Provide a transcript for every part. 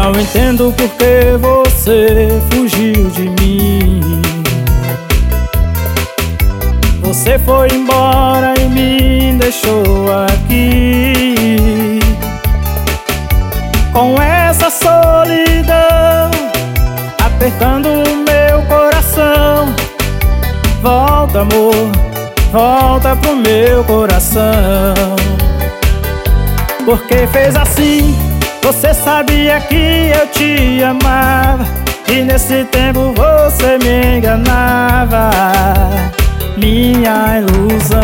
Não entendo por que você fugiu de mim. Você foi embora e me deixou aqui com essa solidão apertando o meu coração. Volta, amor, volta pro meu coração. Por que fez assim? Você sabia que eu te amava e nesse tempo você me enganava. Minha ilusão.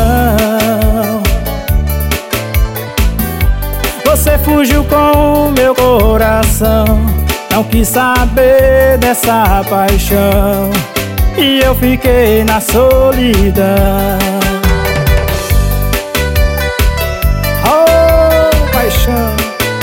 Você fugiu com o meu coração, não quis saber dessa paixão e eu fiquei na solidão. Oh, paixão.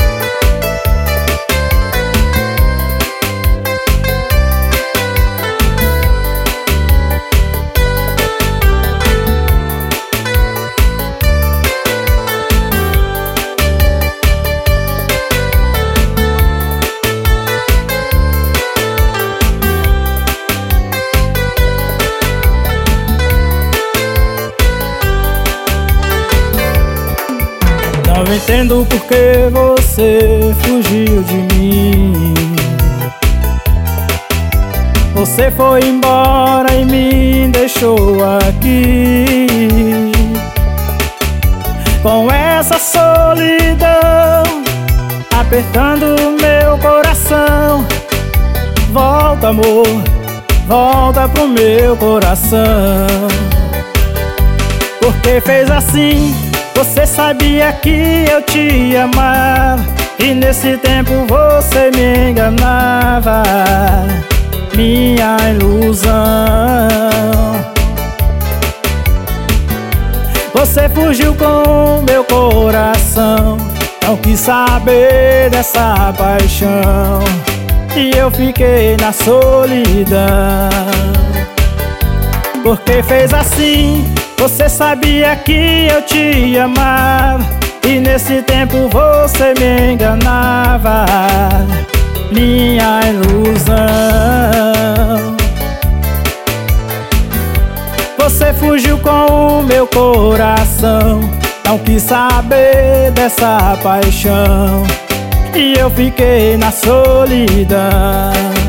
Não entendo por que você fugiu de mim. Você foi embora e me deixou aqui com essa solidão apertando o meu coração. Volta, amor, volta pro meu coração. Por que fez assim? Você sabia que eu te amava e nesse tempo você me enganava. Minha ilusão. Você fugiu com o meu coração, não quis saber dessa paixão e eu fiquei na solidão. Por que fez assim? Você sabia que eu te amava e nesse tempo você me enganava. Minha ilusão. Você fugiu com o meu coração, não quis saber dessa paixão e eu fiquei na solidão.